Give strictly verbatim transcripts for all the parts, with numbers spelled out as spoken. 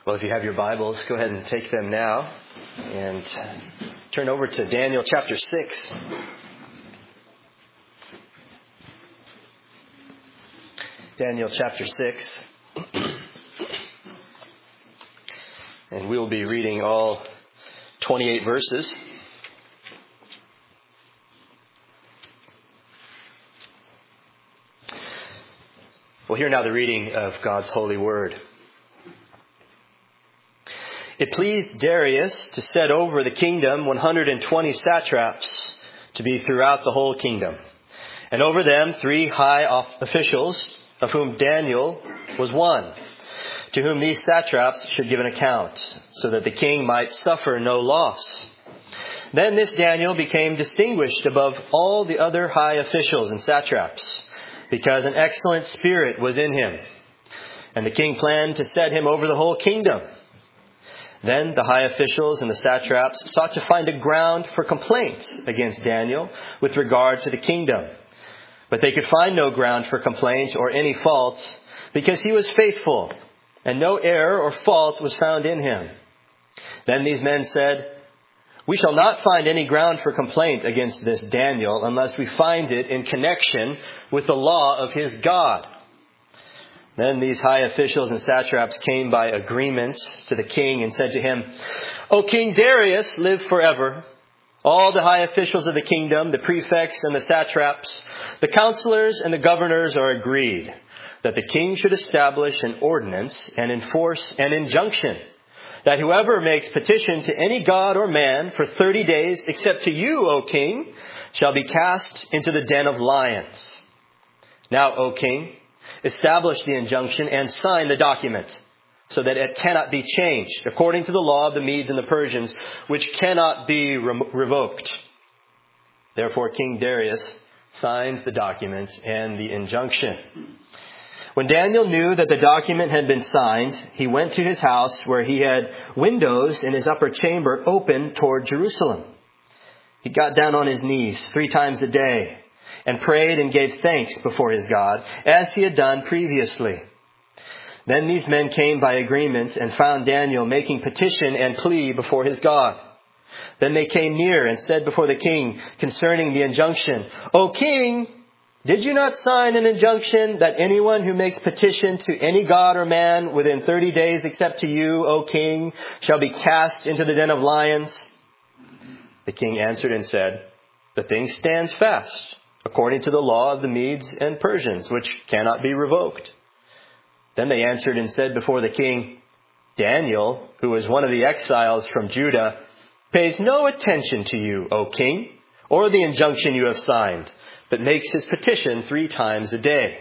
Well, if you have your Bibles, go ahead and take them now and turn over to Daniel chapter six. Daniel chapter six. And we will be reading all twenty-eight verses. We'll hear now the reading of God's holy word. It pleased Darius to set over the kingdom one hundred twenty satraps to be throughout the whole kingdom, and over them three high officials, of whom Daniel was one, to whom these satraps should give an account, so that the king might suffer no loss. Then this Daniel became distinguished above all the other high officials and satraps, because an excellent spirit was in him, and the king planned to set him over the whole kingdom. Then the high officials and the satraps sought to find a ground for complaint against Daniel with regard to the kingdom. But they could find no ground for complaint or any fault, because he was faithful, and no error or fault was found in him. Then these men said, "We shall not find any ground for complaint against this Daniel unless we find it in connection with the law of his God." Then these high officials and satraps came by agreement to the king and said to him, "O King Darius, live forever. All the high officials of the kingdom, the prefects and the satraps, the counselors and the governors are agreed that the king should establish an ordinance and enforce an injunction, that whoever makes petition to any god or man for thirty days, except to you, O king, shall be cast into the den of lions. Now, O king, establish the injunction and sign the document, so that it cannot be changed, according to the law of the Medes and the Persians, which cannot be re- revoked." Therefore King Darius signed the document and the injunction. When Daniel knew that the document had been signed, he went to his house, where he had windows in his upper chamber open toward Jerusalem. He got down on his knees three times a day and prayed and gave thanks before his God, as he had done previously. Then these men came by agreement and found Daniel making petition and plea before his God. Then they came near and said before the king concerning the injunction, "O king, did you not sign an injunction that anyone who makes petition to any god or man within thirty days except to you, O king, shall be cast into the den of lions?" The king answered and said, "The thing stands fast, according to the law of the Medes and Persians, which cannot be revoked." Then they answered and said before the king, "Daniel, who is one of the exiles from Judah, pays no attention to you, O king, or the injunction you have signed, but makes his petition three times a day."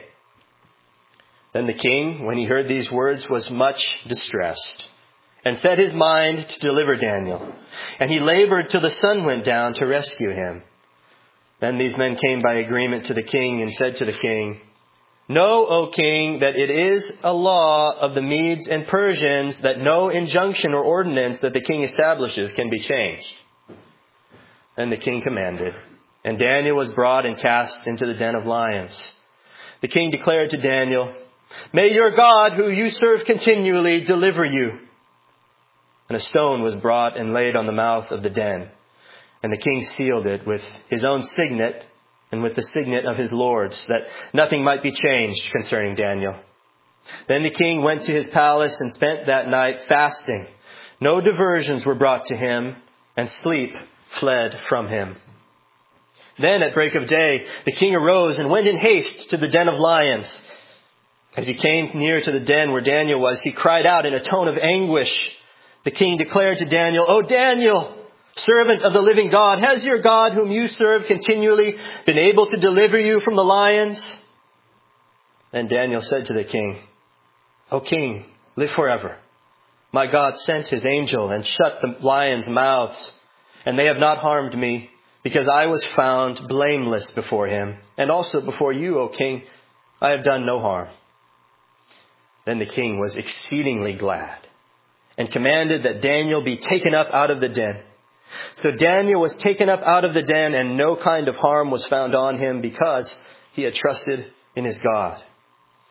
Then the king, when he heard these words, was much distressed, and set his mind to deliver Daniel. And he labored till the sun went down to rescue him. Then these men came by agreement to the king and said to the king, "Know, O king, that it is a law of the Medes and Persians that no injunction or ordinance that the king establishes can be changed." Then the king commanded, and Daniel was brought and cast into the den of lions. The king declared to Daniel, "May your God, who you serve continually, deliver you." And a stone was brought and laid on the mouth of the den. And the king sealed it with his own signet and with the signet of his lords, that nothing might be changed concerning Daniel. Then the king went to his palace and spent that night fasting. No diversions were brought to him, and sleep fled from him. Then at break of day, the king arose and went in haste to the den of lions. As he came near to the den where Daniel was, he cried out in a tone of anguish. The king declared to Daniel, "O Daniel, servant of the living God, has your God, whom you serve continually, been able to deliver you from the lions?" Then Daniel said to the king, "O king, live forever. My God sent his angel and shut the lions' mouths, and they have not harmed me, because I was found blameless before him, and also before you, O king. I have done no harm." Then the king was exceedingly glad, and commanded that Daniel be taken up out of the den. So Daniel was taken up out of the den, and no kind of harm was found on him, because he had trusted in his God.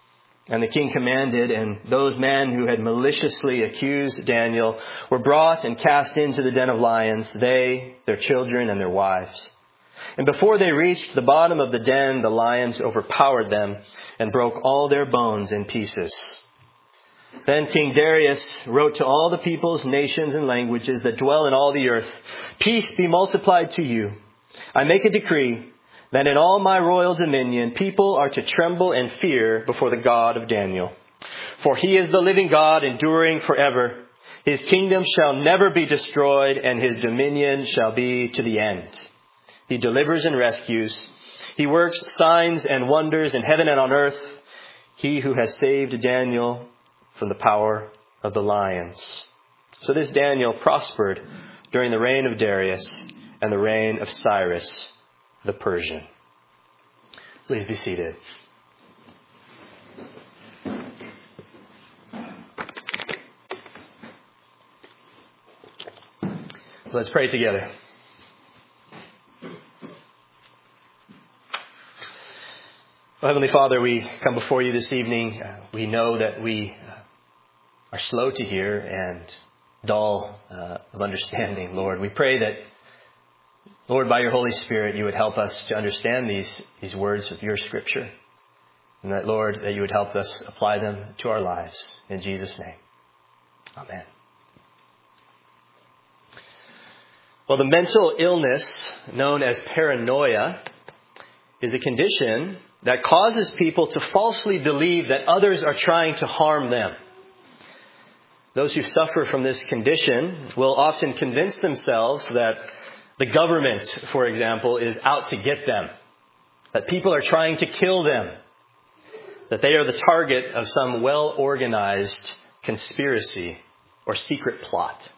And the king commanded, and those men who had maliciously accused Daniel were brought and cast into the den of lions, they, their children, and their wives. And before they reached the bottom of the den, the lions overpowered them and broke all their bones in pieces. Then King Darius wrote to all the peoples, nations, and languages that dwell in all the earth, "Peace be multiplied to you. I make a decree that in all my royal dominion people are to tremble and fear before the God of Daniel. For he is the living God, enduring forever. His kingdom shall never be destroyed, and his dominion shall be to the end. He delivers and rescues. He works signs and wonders in heaven and on earth. He who has saved Daniel from the power of the lions." So this Daniel prospered during the reign of Darius and the reign of Cyrus the Persian. Please be seated. Let's pray together. Well, Heavenly Father, we come before you this evening. Uh, we know that we uh, are slow to hear and dull uh, of understanding, Lord. We pray that, Lord, by your Holy Spirit, you would help us to understand these, these words of your Scripture. And that, Lord, that you would help us apply them to our lives. In Jesus' name. Amen. Well, the mental illness known as paranoia is a condition that causes people to falsely believe that others are trying to harm them. Those who suffer from this condition will often convince themselves that the government, for example, is out to get them, that people are trying to kill them, that they are the target of some well-organized conspiracy or secret plot.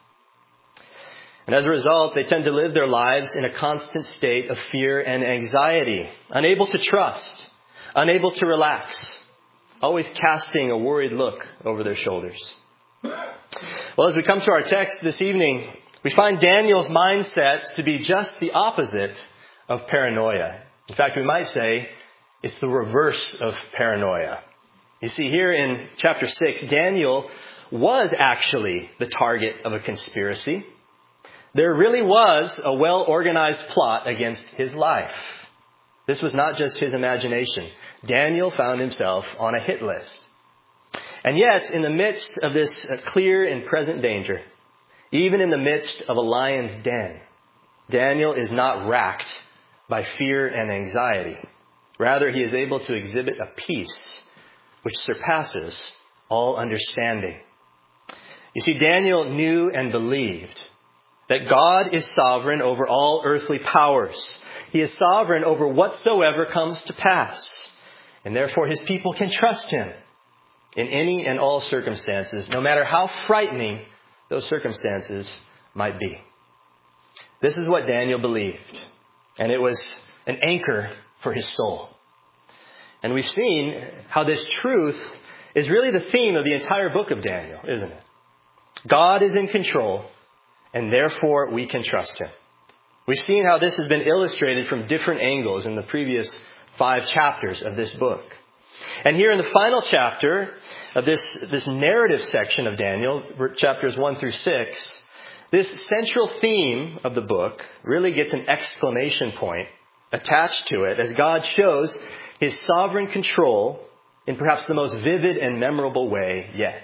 And as a result, they tend to live their lives in a constant state of fear and anxiety, unable to trust, unable to relax, always casting a worried look over their shoulders. Well, as we come to our text this evening, we find Daniel's mindset to be just the opposite of paranoia. In fact, we might say it's the reverse of paranoia. You see, here in chapter six, Daniel was actually the target of a conspiracy. There really was a well-organized plot against his life. This was not just his imagination. Daniel found himself on a hit list. And yet, in the midst of this clear and present danger, even in the midst of a lion's den, Daniel is not racked by fear and anxiety. Rather, he is able to exhibit a peace which surpasses all understanding. You see, Daniel knew and believed that God is sovereign over all earthly powers. He is sovereign over whatsoever comes to pass. And therefore his people can trust him in any and all circumstances, no matter how frightening those circumstances might be. This is what Daniel believed. And it was an anchor for his soul. And we've seen how this truth is really the theme of the entire book of Daniel, isn't it? God is in control, and therefore we can trust him. We've seen how this has been illustrated from different angles in the previous five chapters of this book. And here in the final chapter of this, this narrative section of Daniel, chapters one through six, this central theme of the book really gets an exclamation point attached to it as God shows his sovereign control in perhaps the most vivid and memorable way yet.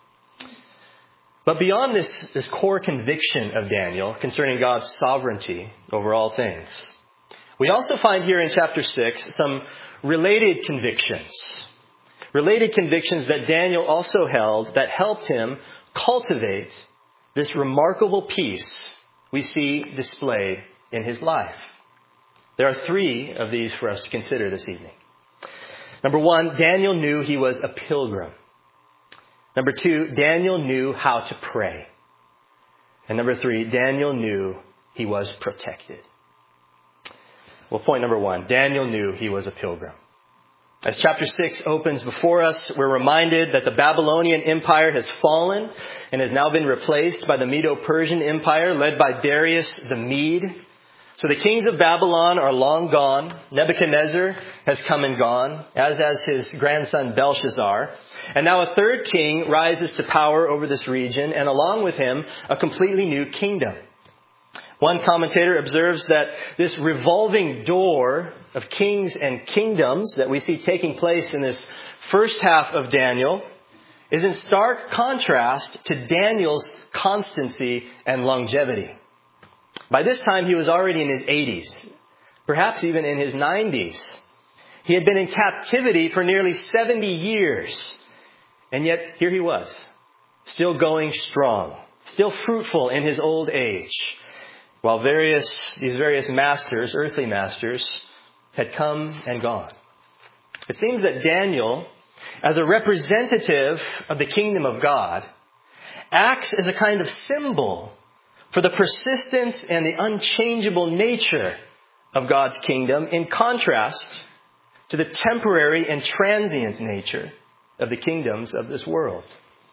But beyond this, this core conviction of Daniel concerning God's sovereignty over all things, we also find here in chapter six some related convictions. Related convictions that Daniel also held that helped him cultivate this remarkable peace we see displayed in his life. There are three of these for us to consider this evening. Number one, Daniel knew he was a pilgrim. Number two, Daniel knew how to pray. And number three, Daniel knew he was protected. Well, point number one, Daniel knew he was a pilgrim. As chapter six opens before us, we're reminded that the Babylonian Empire has fallen and has now been replaced by the Medo-Persian Empire led by Darius the Mede. So the kings of Babylon are long gone. Nebuchadnezzar has come and gone, as has his grandson Belshazzar. And now a third king rises to power over this region, and along with him, a completely new kingdom. One commentator observes that this revolving door of kings and kingdoms that we see taking place in this first half of Daniel is in stark contrast to Daniel's constancy and longevity. By this time, he was already in his eighties, perhaps even in his nineties. He had been in captivity for nearly seventy years. And yet, here he was, still going strong, still fruitful in his old age, while various these various masters, earthly masters, had come and gone. It seems that Daniel, as a representative of the kingdom of God, acts as a kind of symbol for the persistence and the unchangeable nature of God's kingdom, in contrast to the temporary and transient nature of the kingdoms of this world.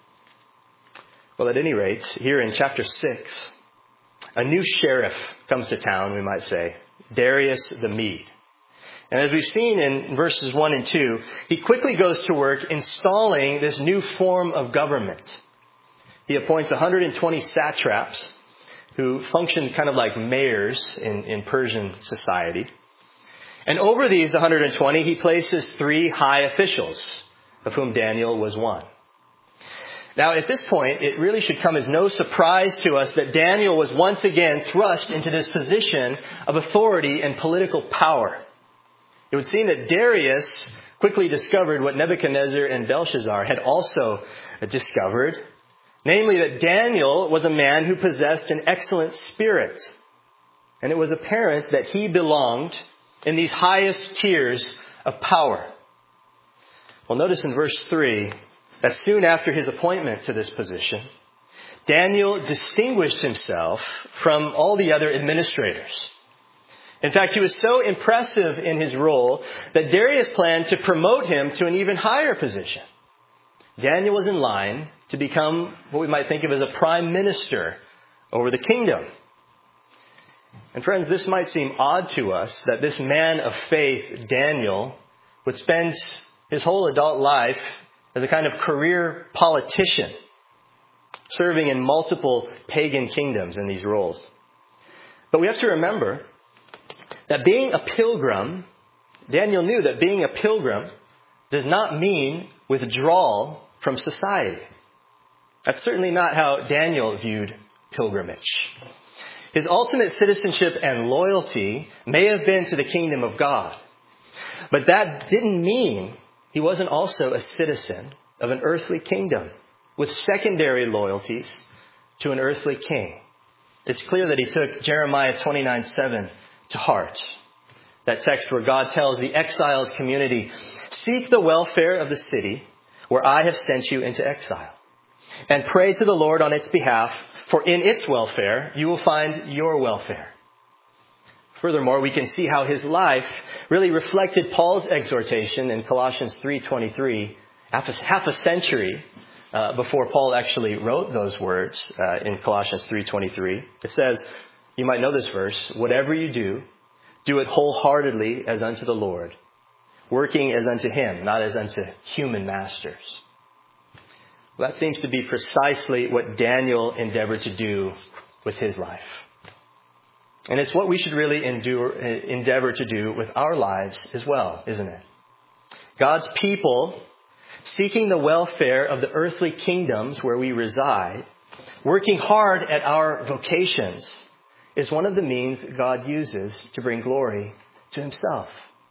Well, at any rate, here in chapter six, a new sheriff comes to town, we might say, Darius the Mede. And as we've seen in verses one and two, he quickly goes to work installing this new form of government. He appoints one hundred twenty satraps who functioned kind of like mayors in, in Persian society. And over these one hundred twenty, he places three high officials, of whom Daniel was one. Now, at this point, it really should come as no surprise to us that Daniel was once again thrust into this position of authority and political power. It would seem that Darius quickly discovered what Nebuchadnezzar and Belshazzar had also discovered, namely that Daniel was a man who possessed an excellent spirit. And it was apparent that he belonged in these highest tiers of power. Well, notice in verse three that soon after his appointment to this position, Daniel distinguished himself from all the other administrators. In fact, he was so impressive in his role that Darius planned to promote him to an even higher position. Daniel was in line to become what we might think of as a prime minister over the kingdom. And friends, this might seem odd to us that this man of faith, Daniel, would spend his whole adult life as a kind of career politician, serving in multiple pagan kingdoms in these roles. But we have to remember that being a pilgrim, Daniel knew that being a pilgrim does not mean withdrawal from society. That's certainly not how Daniel viewed pilgrimage. His ultimate citizenship and loyalty may have been to the kingdom of God, but that didn't mean he wasn't also a citizen of an earthly kingdom with secondary loyalties to an earthly king. It's clear that he took Jeremiah twenty-nine seven to heart. That text where God tells the exiled community, "Seek the welfare of the city where I have sent you into exile, and pray to the Lord on its behalf, for in its welfare you will find your welfare." Furthermore, we can see how his life really reflected Paul's exhortation in Colossians three twenty-three, half a, half a century uh, before Paul actually wrote those words uh, in Colossians three twenty-three. It says, you might know this verse, "Whatever you do, do it wholeheartedly as unto the Lord, working as unto him, not as unto human masters." Well, that seems to be precisely what Daniel endeavored to do with his life. And it's what we should really endure, endeavor to do with our lives as well, isn't it? God's people, seeking the welfare of the earthly kingdoms where we reside, working hard at our vocations, is one of the means God uses to bring glory to himself.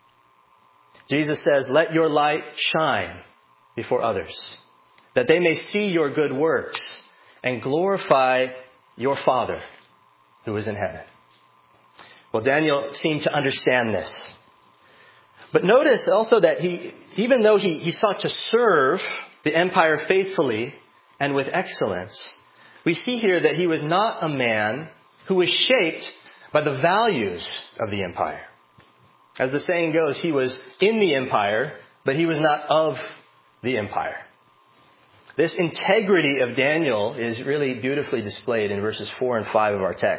Jesus says, "Let your light shine before others, that they may see your good works and glorify your Father who is in heaven." Well, Daniel seemed to understand this. But notice also that he, even though he, he sought to serve the empire faithfully and with excellence, we see here that he was not a man who was shaped by the values of the empire. As the saying goes, he was in the empire, but he was not of the empire. This integrity of Daniel is really beautifully displayed in verses four and five of our text.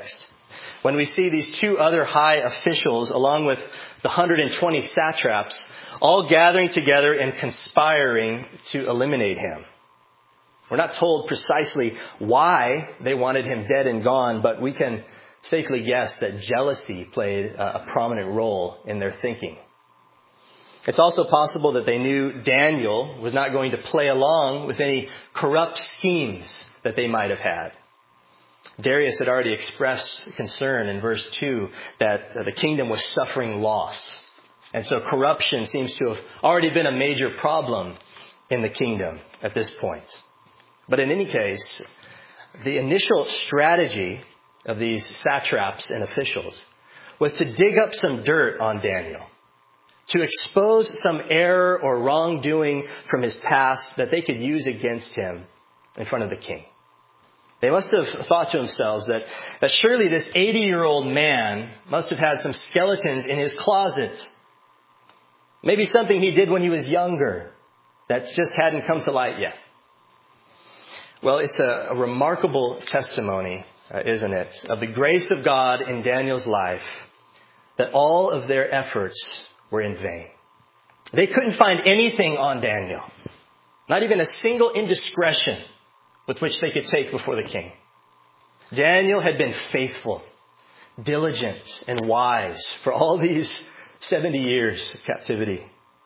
when we see these two other high officials, along with the one hundred twenty satraps, all gathering together and conspiring to eliminate him. We're not told precisely why they wanted him dead and gone, but we can safely guess that jealousy played a prominent role in their thinking. It's also possible that they knew Daniel was not going to play along with any corrupt schemes that they might have had. Darius had already expressed concern in verse two that the kingdom was suffering loss. And so corruption seems to have already been a major problem in the kingdom at this point. But in any case, the initial strategy of these satraps and officials was to dig up some dirt on Daniel, to expose some error or wrongdoing from his past that they could use against him in front of the king. They must have thought to themselves that, that surely this eighty-year-old man must have had some skeletons in his closet. Maybe something he did when he was younger that just hadn't come to light yet. Well, it's a, a remarkable testimony, uh, isn't it, of the grace of God in Daniel's life, that all of their efforts were in vain. They couldn't find anything on Daniel, not even a single indiscretion with which they could take before the king. Daniel had been faithful, diligent, and wise for all these seventy years of captivity.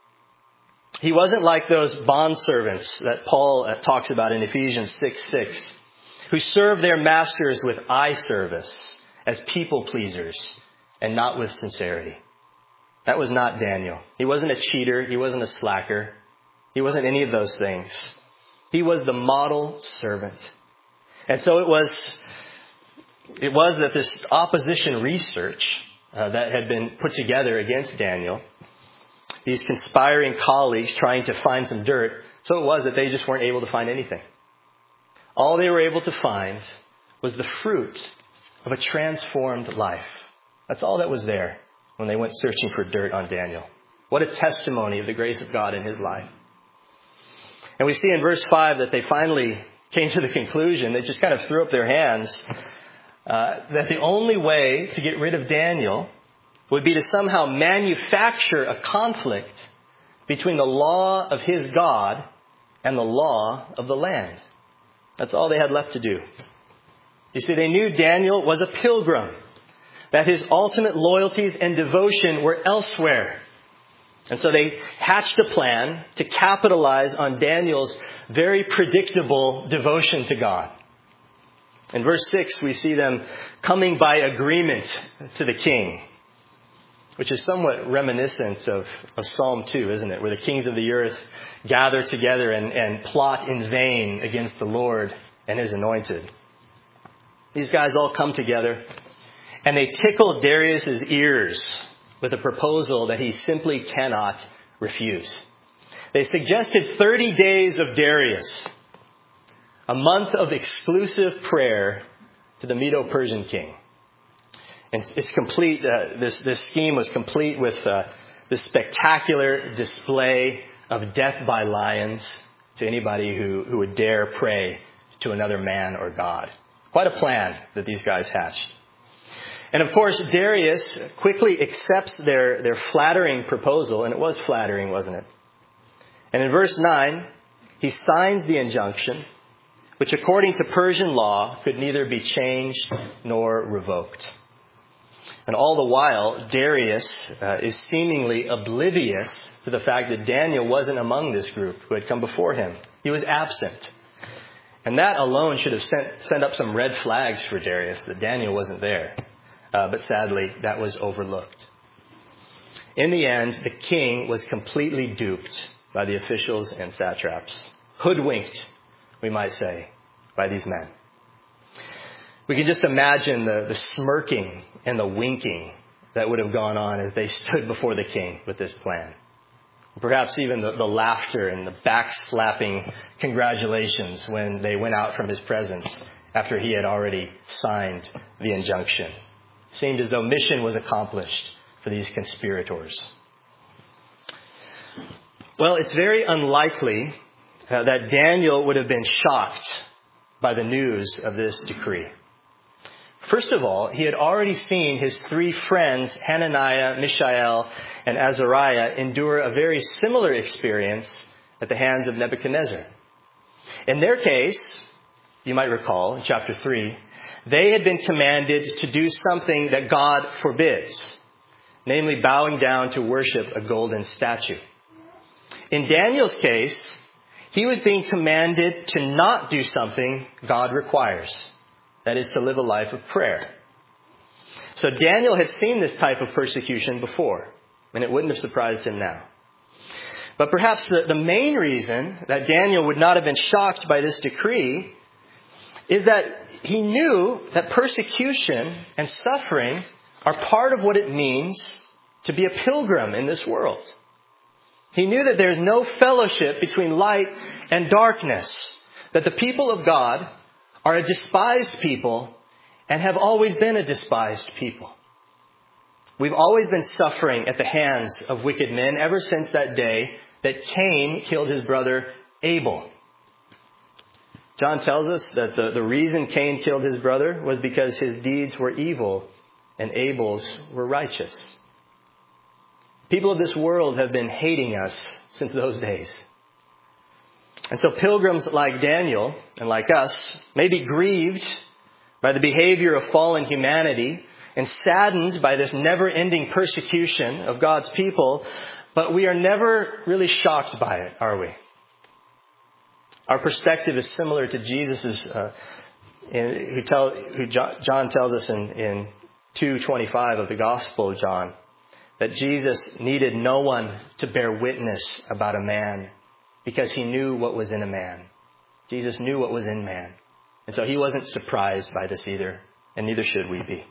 He wasn't like those bondservants that Paul talks about in Ephesians six six, who serve their masters with eye service as people pleasers and not with sincerity. That was not Daniel. He wasn't a cheater. He wasn't a slacker. He wasn't any of those things. He was the model servant. And so it was, it was that this opposition research uh, that had been put together against Daniel, these conspiring colleagues trying to find some dirt, so it was that they just weren't able to find anything. All they were able to find was the fruit of a transformed life. That's all that was there when they went searching for dirt on Daniel. What a testimony of the grace of God in his life. And we see in verse five that they finally came to the conclusion, they just kind of threw up their hands, uh, that the only way to get rid of Daniel would be to somehow manufacture a conflict between the law of his God and the law of the land. That's all they had left to do. You see, they knew Daniel was a pilgrim, that his ultimate loyalties and devotion were elsewhere. And so they hatched a plan to capitalize on Daniel's very predictable devotion to God. In verse six, we see them coming by agreement to the king, which is somewhat reminiscent of, of Psalm two, isn't it? Where the kings of the earth gather together and, and plot in vain against the Lord and his anointed. These guys all come together and they tickle Darius's ears with a proposal that he simply cannot refuse. They suggested thirty days of Darius, a month of exclusive prayer to the Medo-Persian king. And it's complete. Uh, this this scheme was complete with uh, this spectacular display of death by lions to anybody who, who would dare pray to another man or God. Quite a plan that these guys hatched. And of course, Darius quickly accepts their, their flattering proposal, and it was flattering, wasn't it? And in verse nine, he signs the injunction, which according to Persian law could neither be changed nor revoked. And all the while, Darius uh, is seemingly oblivious to the fact that Daniel wasn't among this group who had come before him. He was absent. And that alone should have sent, sent up some red flags for Darius, that Daniel wasn't there. Uh, but sadly, that was overlooked. In the end, the king was completely duped by the officials and satraps. Hoodwinked, we might say, by these men. We can just imagine the, the smirking and the winking that would have gone on as they stood before the king with this plan. Perhaps even the, the laughter and the backslapping congratulations when they went out from his presence after he had already signed the injunction. It seemed as though mission was accomplished for these conspirators. Well, it's very unlikely uh, that Daniel would have been shocked by the news of this decree. First of all, he had already seen his three friends, Hananiah, Mishael, and Azariah, endure a very similar experience at the hands of Nebuchadnezzar. In their case, you might recall in chapter three, they had been commanded to do something that God forbids, namely bowing down to worship a golden statue. In Daniel's case, he was being commanded to not do something God requires. That is to live a life of prayer. So Daniel had seen this type of persecution before, and it wouldn't have surprised him now. But perhaps the, the main reason that Daniel would not have been shocked by this decree is that he knew that persecution and suffering are part of what it means to be a pilgrim in this world. He knew that there's no fellowship between light and darkness, that the people of God are a despised people and have always been a despised people. We've always been suffering at the hands of wicked men ever since that day that Cain killed his brother Abel. John tells us that the, the reason Cain killed his brother was because his deeds were evil and Abel's were righteous. People of this world have been hating us since those days. And so pilgrims like Daniel and like us may be grieved by the behavior of fallen humanity and saddened by this never-ending persecution of God's people, but we are never really shocked by it, are we? Our perspective is similar to Jesus's, uh, in, who, tell, who John tells us in, in two twenty-five of the Gospel of John, that Jesus needed no one to bear witness about a man because he knew what was in a man. Jesus knew what was in man. And so he wasn't surprised by this either, and neither should we be.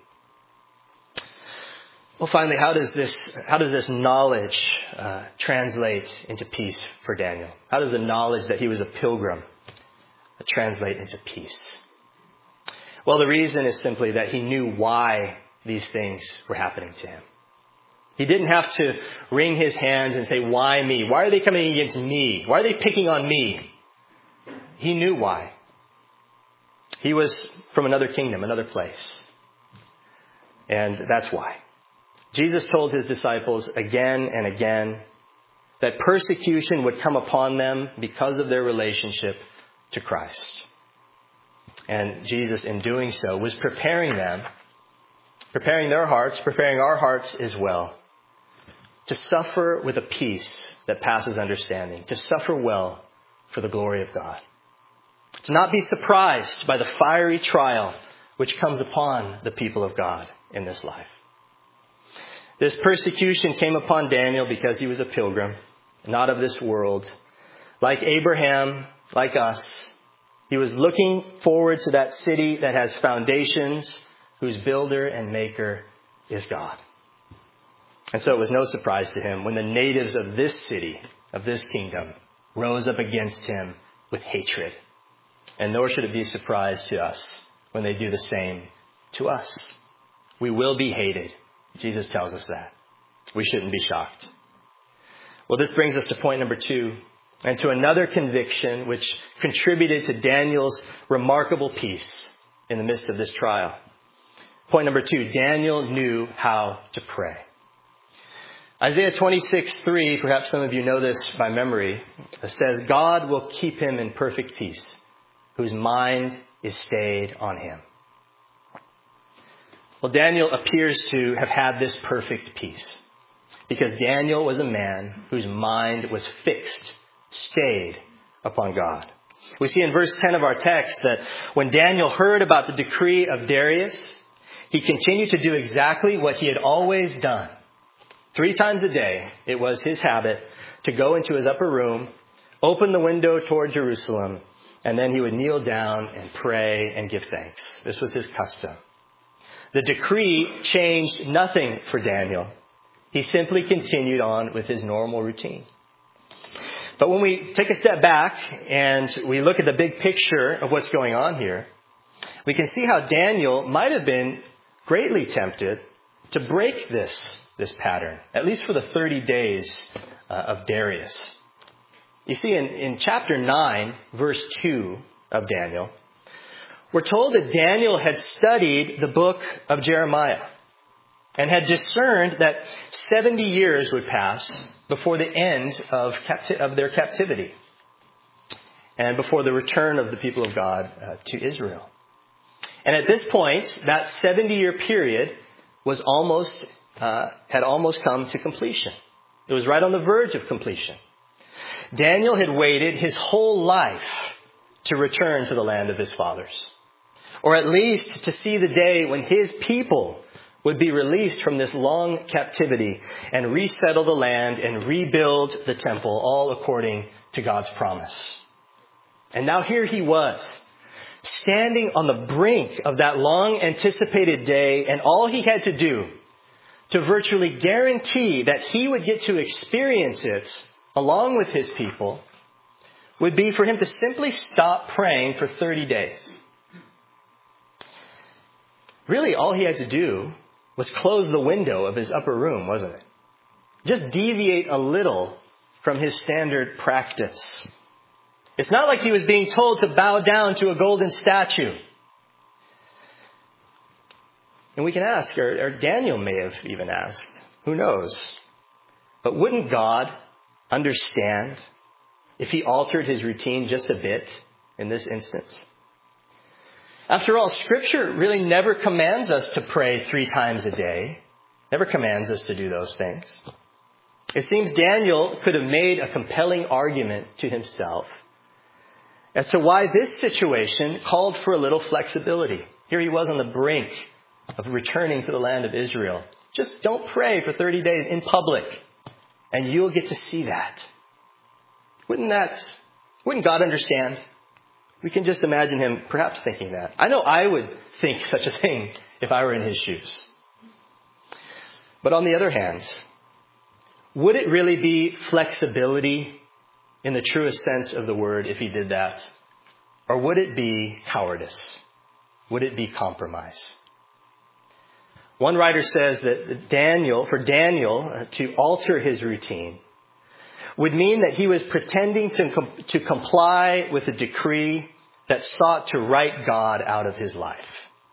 Well, finally, how does this how does this knowledge uh, translate into peace for Daniel? How does the knowledge that he was a pilgrim translate into peace? Well, the reason is simply that he knew why these things were happening to him. He didn't have to wring his hands and say, why me? Why are they coming against me? Why are they picking on me? He knew why. He was from another kingdom, another place. And that's why. Jesus told his disciples again and again that persecution would come upon them because of their relationship to Christ. And Jesus, in doing so, was preparing them, preparing their hearts, preparing our hearts as well, to suffer with a peace that passes understanding, to suffer well for the glory of God. To not be surprised by the fiery trial which comes upon the people of God in this life. This persecution came upon Daniel because he was a pilgrim, not of this world. Like Abraham, like us, he was looking forward to that city that has foundations, whose builder and maker is God. And so it was no surprise to him when the natives of this city, of this kingdom, rose up against him with hatred. And nor should it be a surprise to us when they do the same to us. We will be hated. Jesus tells us that. We shouldn't be shocked. Well, this brings us to point number two, and to another conviction which contributed to Daniel's remarkable peace in the midst of this trial. Point number two, Daniel knew how to pray. Isaiah twenty-six three, perhaps some of you know this by memory, says, God will keep him in perfect peace, whose mind is stayed on him. Well, Daniel appears to have had this perfect peace because Daniel was a man whose mind was fixed, stayed upon God. We see in verse ten of our text that when Daniel heard about the decree of Darius, he continued to do exactly what he had always done. Three times a day, it was his habit to go into his upper room, open the window toward Jerusalem, and then he would kneel down and pray and give thanks. This was his custom. The decree changed nothing for Daniel. He simply continued on with his normal routine. But when we take a step back and we look at the big picture of what's going on here, we can see how Daniel might have been greatly tempted to break this, this pattern, at least for the thirty days uh, of Darius. You see, in, in chapter nine, verse two of Daniel, we're told that Daniel had studied the book of Jeremiah and had discerned that seventy years would pass before the end of, capti- of their captivity and before the return of the people of God uh, to Israel. And at this point, that seventy-year period was almost uh, had almost come to completion. It was right on the verge of completion. Daniel had waited his whole life to return to the land of his fathers, or at least to see the day when his people would be released from this long captivity and resettle the land and rebuild the temple, all according to God's promise. And now here he was, standing on the brink of that long anticipated day, and all he had to do to virtually guarantee that he would get to experience it along with his people would be for him to simply stop praying for thirty days. Really, all he had to do was close the window of his upper room, wasn't it? Just deviate a little from his standard practice. It's not like he was being told to bow down to a golden statue. And we can ask, or, or Daniel may have even asked, who knows? But wouldn't God understand if he altered his routine just a bit in this instance? After all, Scripture really never commands us to pray three times a day. Never commands us to do those things. It seems Daniel could have made a compelling argument to himself as to why this situation called for a little flexibility. Here he was on the brink of returning to the land of Israel. Just don't pray for thirty days in public, and you'll get to see that. Wouldn't that, wouldn't God understand? We can just imagine him perhaps thinking that. I know I would think such a thing if I were in his shoes. But on the other hand, would it really be flexibility in the truest sense of the word if he did that? Or would it be cowardice? Would it be compromise? One writer says that Daniel, for Daniel to alter his routine would mean that he was pretending to, com- to comply with a decree that sought to write God out of his life.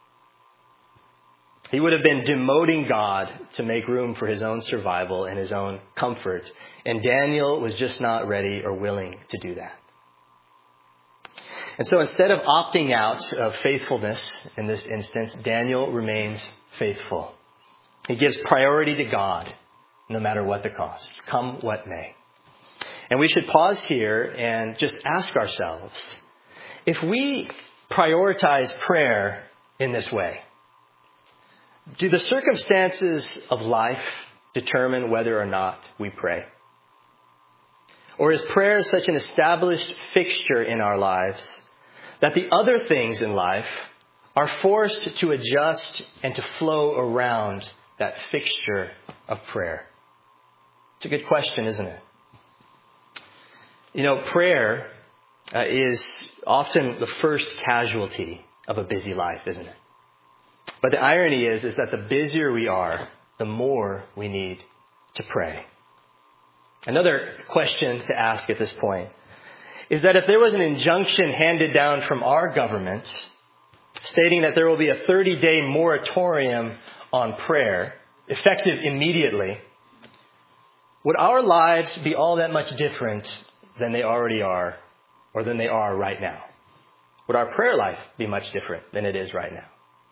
He would have been demoting God to make room for his own survival and his own comfort. And Daniel was just not ready or willing to do that. And so instead of opting out of faithfulness in this instance, Daniel remains faithful. He gives priority to God no matter what the cost, come what may. And we should pause here and just ask ourselves, if we prioritize prayer in this way, do the circumstances of life determine whether or not we pray? Or is prayer such an established fixture in our lives that the other things in life are forced to adjust and to flow around that fixture of prayer? It's a good question, isn't it? You know, prayer uh, is often the first casualty of a busy life, isn't it? But the irony is, is that the busier we are, the more we need to pray. Another question to ask at this point is that if there was an injunction handed down from our government stating that there will be a thirty-day moratorium on prayer, effective immediately, would our lives be all that much different than they already are, or than they are right now? Would our prayer life be much different than it is right now?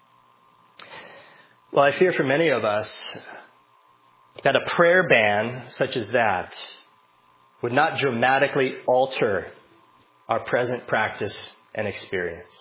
Well, I fear for many of us that a prayer ban such as that would not dramatically alter our present practice and experience.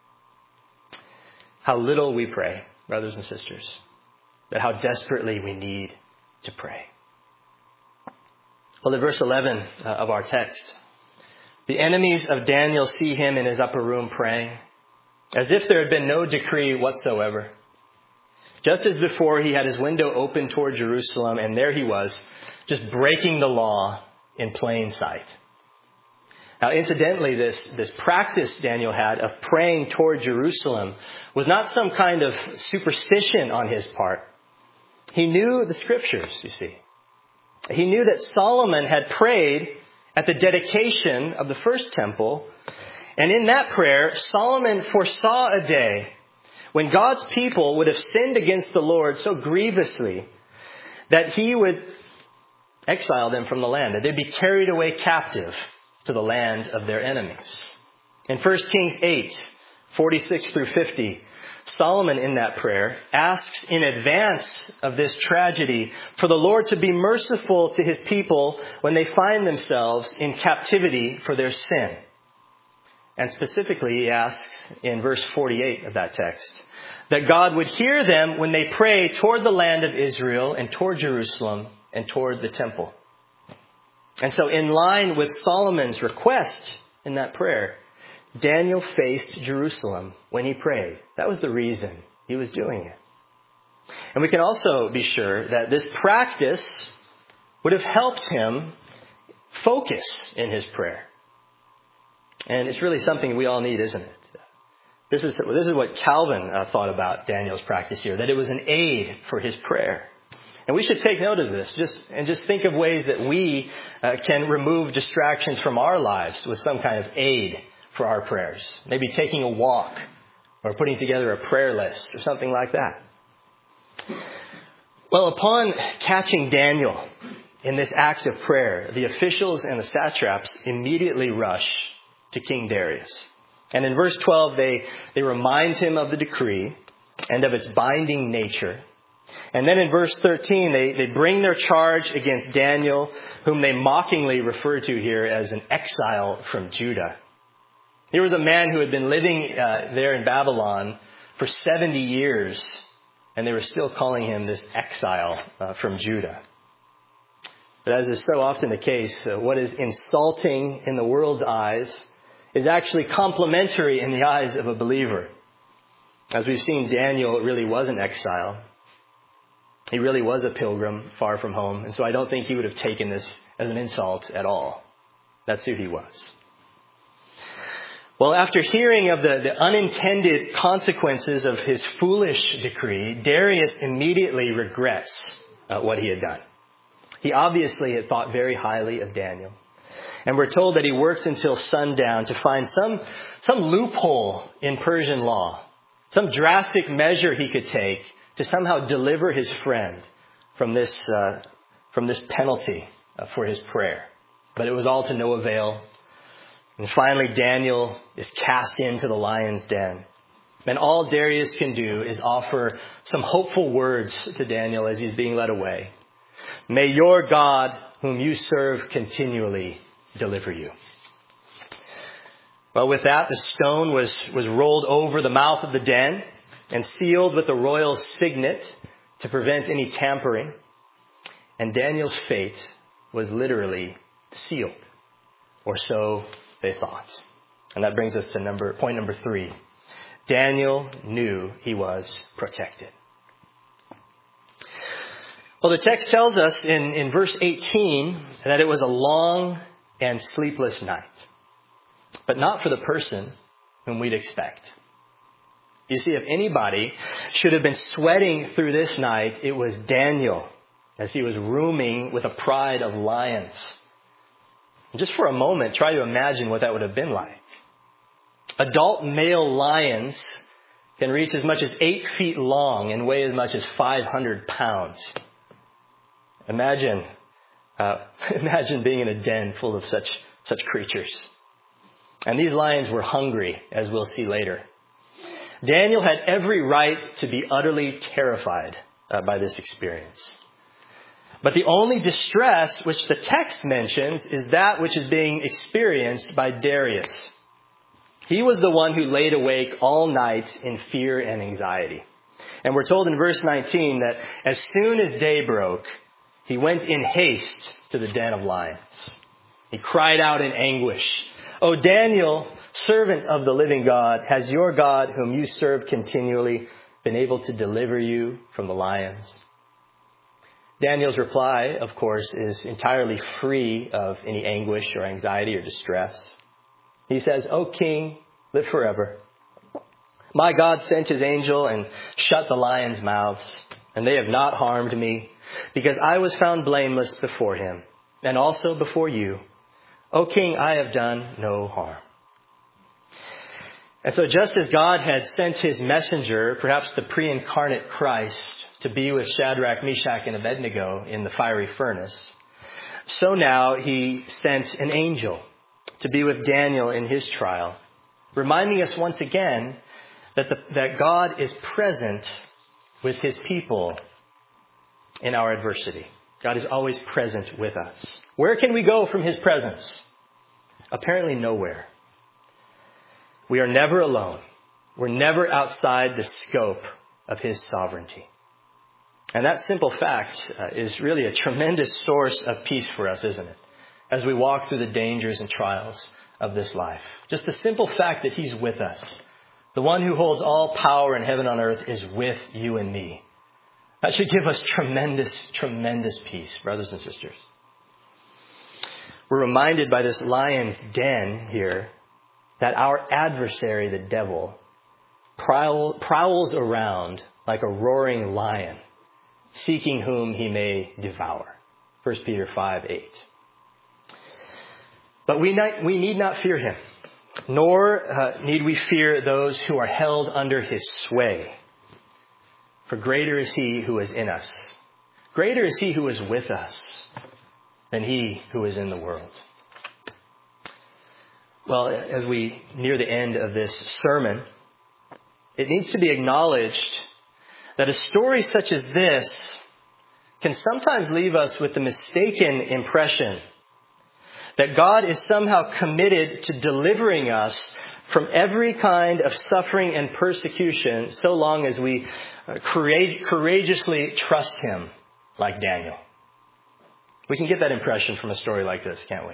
How little we pray, brothers and sisters, but how desperately we need to pray. Well, in verse eleven of our text, the enemies of Daniel see him in his upper room praying, as if there had been no decree whatsoever. Just as before, he had his window open toward Jerusalem, and there he was, just breaking the law in plain sight. Now, incidentally, this, this practice Daniel had of praying toward Jerusalem was not some kind of superstition on his part. He knew the scriptures, you see. He knew that Solomon had prayed at the dedication of the first temple, And in that prayer, Solomon foresaw a day when God's people would have sinned against the Lord so grievously that he would exile them from the land, that they'd be carried away captive to the land of their enemies. In First Kings eight, forty-six through fifty, Solomon in that prayer asks in advance of this tragedy for the Lord to be merciful to his people when they find themselves in captivity for their sin. And specifically, he asks in verse forty-eight of that text that God would hear them when they pray toward the land of Israel and toward Jerusalem and toward the temple. And so in line with Solomon's request in that prayer, Daniel faced Jerusalem when he prayed. That was the reason he was doing it. And we can also be sure that this practice would have helped him focus in his prayer. And it's really something we all need, isn't it? This is, this is what Calvin uh, thought about Daniel's practice here, that it was an aid for his prayer. And we should take note of this just and just think of ways that we uh, can remove distractions from our lives with some kind of aid for our prayers. Maybe taking a walk or putting together a prayer list or something like that. Well, upon catching Daniel in this act of prayer, the officials and the satraps immediately rush to King Darius. And in verse twelve, they, they remind him of the decree and of its binding nature. And then in verse thirteen, they, they bring their charge against Daniel, whom they mockingly refer to here as an exile from Judah. Here was a man who had been living uh, there in Babylon for seventy years, and they were still calling him this exile uh, from Judah. But as is so often the case, uh, what is insulting in the world's eyes is actually complimentary in the eyes of a believer. As we've seen, Daniel really was an exile. He really was a pilgrim far from home. And so I don't think he would have taken this as an insult at all. That's who he was. Well, after hearing of the, the unintended consequences of his foolish decree, Darius immediately regrets uh, what he had done. He obviously had thought very highly of Daniel. And we're told that he worked until sundown to find some, some loophole in Persian law, some drastic measure he could take to somehow deliver his friend from this, uh, from this penalty uh, for his prayer. But it was all to no avail. And finally, Daniel is cast into the lion's den. And all Darius can do is offer some hopeful words to Daniel as he's being led away. May your God, whom you serve continually, deliver you. Well, with that, the stone was, was rolled over the mouth of the den and sealed with the royal signet to prevent any tampering. And Daniel's fate was literally sealed, or so they thought. And that brings us to number point number three. Daniel knew he was protected. Well, the text tells us in, in verse eighteen that it was a long and sleepless night, but not for the person whom we'd expect. You see, if anybody should have been sweating through this night, it was Daniel, as he was rooming with a pride of lions. Just for a moment, try to imagine what that would have been like. Adult male lions can reach as much as eight feet long and weigh as much as five hundred pounds. Imagine, uh, imagine being in a den full of such, such creatures. And these lions were hungry, as we'll see later. Daniel had every right to be utterly terrified uh, by this experience. But the only distress which the text mentions is that which is being experienced by Darius. He was the one who laid awake all night in fear and anxiety. And we're told in verse nineteen that as soon as day broke, he went in haste to the den of lions. He cried out in anguish, "O Daniel, servant of the living God, has your God, whom you serve continually, been able to deliver you from the lions?" Daniel's reply, of course, is entirely free of any anguish or anxiety or distress. He says, "O king, live forever. My God sent his angel and shut the lions' mouths, and they have not harmed me, because I was found blameless before him, and also before you. O king, I have done no harm." And so just as God had sent his messenger, perhaps the pre-incarnate Christ, to be with Shadrach, Meshach, and Abednego in the fiery furnace, so now he sent an angel to be with Daniel in his trial, reminding us once again that, the, that God is present with his people in our adversity. God is always present with us. Where can we go from his presence? Apparently nowhere. We are never alone. We're never outside the scope of his sovereignty. And that simple fact uh, is really a tremendous source of peace for us, isn't it? As we walk through the dangers and trials of this life. Just the simple fact that he's with us. The one who holds all power in heaven and on earth is with you and me. That should give us tremendous, tremendous peace, brothers and sisters. We're reminded by this lion's den here that our adversary, the devil, prowl, prowls around like a roaring lion, seeking whom he may devour. First Peter five eight. But we, not, we need not fear him, nor uh, need we fear those who are held under his sway. For greater is he who is in us. Greater is he who is with us than he who is in the world. Well, as we near the end of this sermon, it needs to be acknowledged that a story such as this can sometimes leave us with the mistaken impression that God is somehow committed to delivering us from every kind of suffering and persecution so long as we courageously trust him like Daniel. We can get that impression from a story like this, can't we?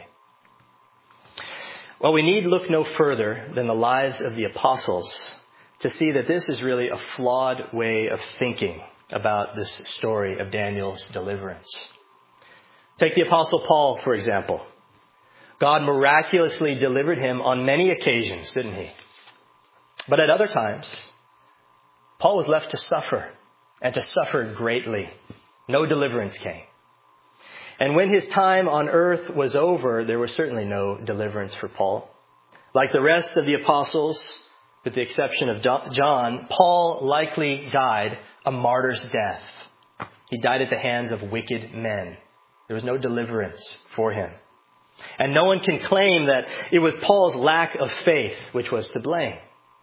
Well, we need look no further than the lives of the apostles to see that this is really a flawed way of thinking about this story of Daniel's deliverance. Take the Apostle Paul, for example. God miraculously delivered him on many occasions, didn't he? But at other times, Paul was left to suffer, and to suffer greatly. No deliverance came. And when his time on earth was over, there was certainly no deliverance for Paul. Like the rest of the apostles, with the exception of John, Paul likely died a martyr's death. He died at the hands of wicked men. There was no deliverance for him. And no one can claim that it was Paul's lack of faith which was to blame.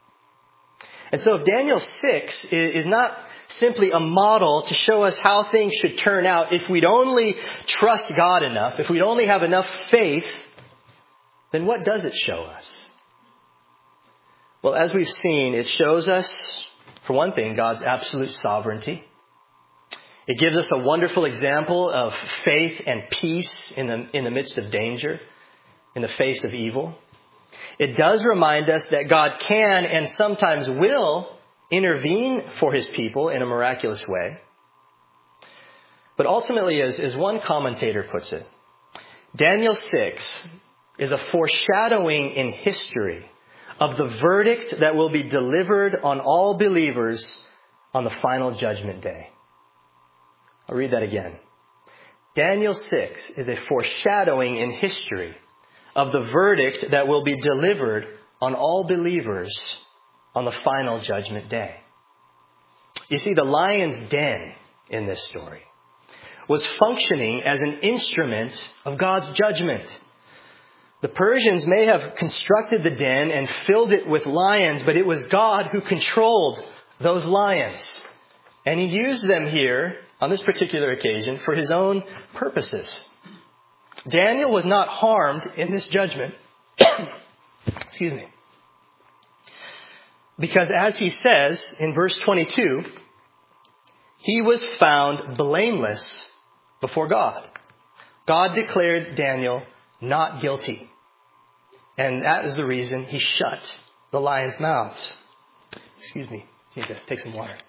And so if Daniel six is not simply a model to show us how things should turn out, if we'd only trust God enough, if we'd only have enough faith, then what does it show us? Well, as we've seen, it shows us, for one thing, God's absolute sovereignty. It gives us a wonderful example of faith and peace in the, in the midst of danger, in the face of evil. It does remind us that God can and sometimes will intervene for his people in a miraculous way. But ultimately, as, as one commentator puts it, Daniel six is a foreshadowing in history of the verdict that will be delivered on all believers on the final judgment day. I'll read that again. Daniel six is a foreshadowing in history of the verdict that will be delivered on all believers on the final judgment day. You see, the lion's den in this story was functioning as an instrument of God's judgment. The Persians may have constructed the den and filled it with lions, but it was God who controlled those lions. And he used them here on this particular occasion for his own purposes. Daniel was not harmed in this judgment. Excuse me. Because as he says in verse twenty-two, he was found blameless before God. God declared Daniel not guilty. And that is the reason he shut the lions' mouths. Excuse me. I need to take some water.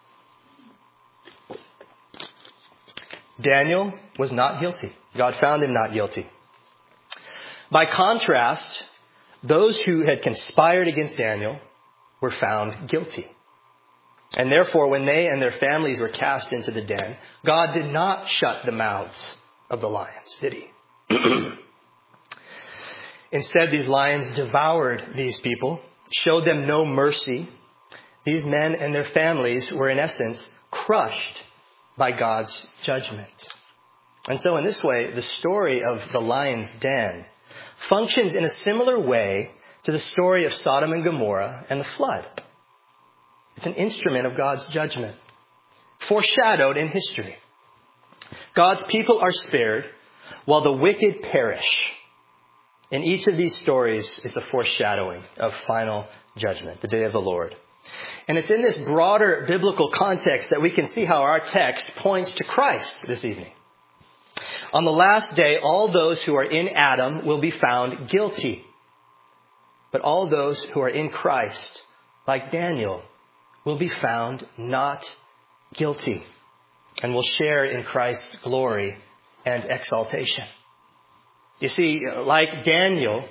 Daniel was not guilty. God found him not guilty. By contrast, those who had conspired against Daniel were found guilty. And therefore, when they and their families were cast into the den, God did not shut the mouths of the lions, did he? Instead, these lions devoured these people showed them no mercy, these men and their families were in essence crushed by God's judgment. And so in this way, the story of the lion's den functions in a similar way to the story of Sodom and Gomorrah and the flood. It's an instrument of God's judgment, foreshadowed in history. God's people are spared while the wicked perish. In each of these stories is a foreshadowing of final judgment, the day of the Lord. And it's in this broader biblical context that we can see how our text points to Christ this evening. On the last day, all those who are in Adam will be found guilty. But all those who are in Christ, like Daniel, will be found not guilty and will share in Christ's glory and exaltation. You see, like Daniel,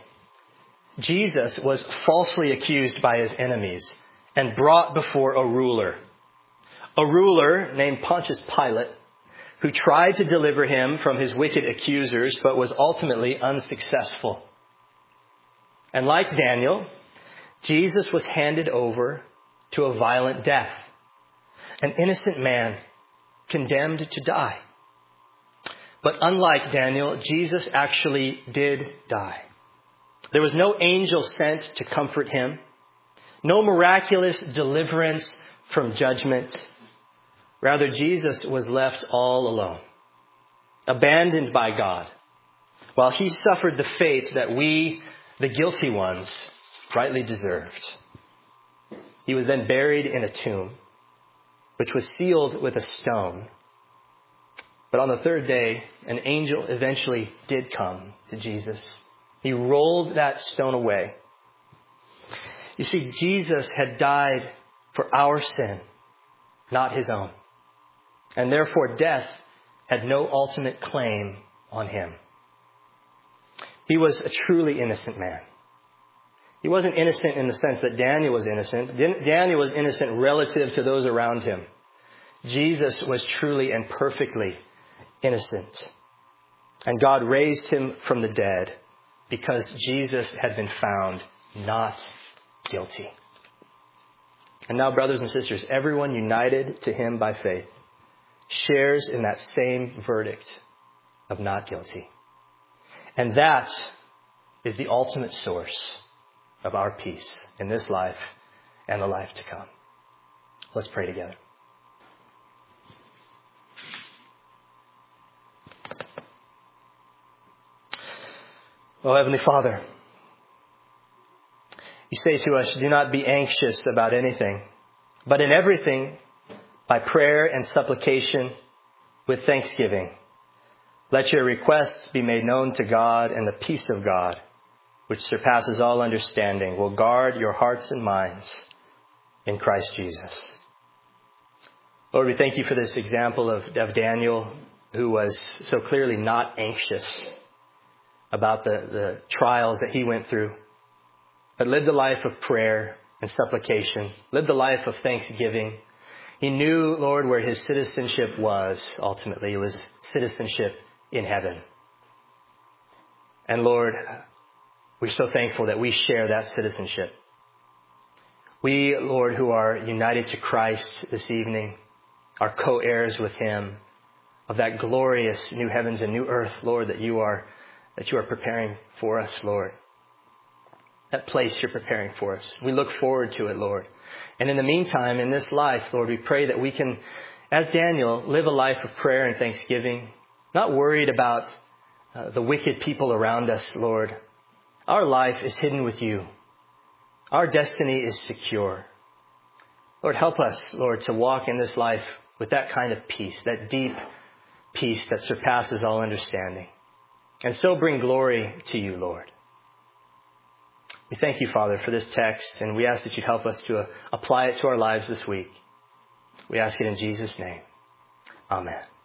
Jesus was falsely accused by his enemies and brought before a ruler. A ruler named Pontius Pilate, who tried to deliver him from his wicked accusers, but was ultimately unsuccessful. And like Daniel, Jesus was handed over to a violent death. An innocent man condemned to die. But unlike Daniel, Jesus actually did die. There was no angel sent to comfort him. No miraculous deliverance from judgment. Rather, Jesus was left all alone, abandoned by God, while he suffered the fate that we, the guilty ones, rightly deserved. He was then buried in a tomb, which was sealed with a stone. But on the third day, an angel eventually did come to Jesus. He rolled that stone away. You see, Jesus had died for our sin, not his own. And therefore death had no ultimate claim on him. He was a truly innocent man. He wasn't innocent in the sense that Daniel was innocent. Daniel was innocent relative to those around him. Jesus was truly and perfectly innocent. And God raised him from the dead because Jesus had been found not guilty. And now, brothers and sisters, everyone united to him by faith shares in that same verdict of not guilty. And that is the ultimate source of our peace in this life and the life to come. Let's pray together. Oh, Heavenly Father, you say to us, do not be anxious about anything, but in everything, by prayer and supplication, with thanksgiving, let your requests be made known to God, and the peace of God, which surpasses all understanding, will guard your hearts and minds in Christ Jesus. Lord, we thank you for this example of, of Daniel, who was so clearly not anxious about the, the trials that he went through, but lived a life of prayer and supplication, lived a life of thanksgiving. He knew, Lord, where his citizenship was ultimately. It was citizenship in heaven. And Lord, we're so thankful that we share that citizenship. We, Lord, who are united to Christ this evening, are co-heirs with him of that glorious new heavens and new earth, Lord, that you are that you are preparing for us, Lord. That place you're preparing for us. We look forward to it, Lord. And in the meantime, in this life, Lord, we pray that we can, as Daniel, live a life of prayer and thanksgiving, not worried about uh, the wicked people around us, Lord. Our life is hidden with you. Our destiny is secure. Lord, help us, Lord, to walk in this life with that kind of peace, that deep peace that surpasses all understanding. And so bring glory to you, Lord. We thank you, Father, for this text, and we ask that you'd help us to uh, apply it to our lives this week. We ask it in Jesus' name. Amen.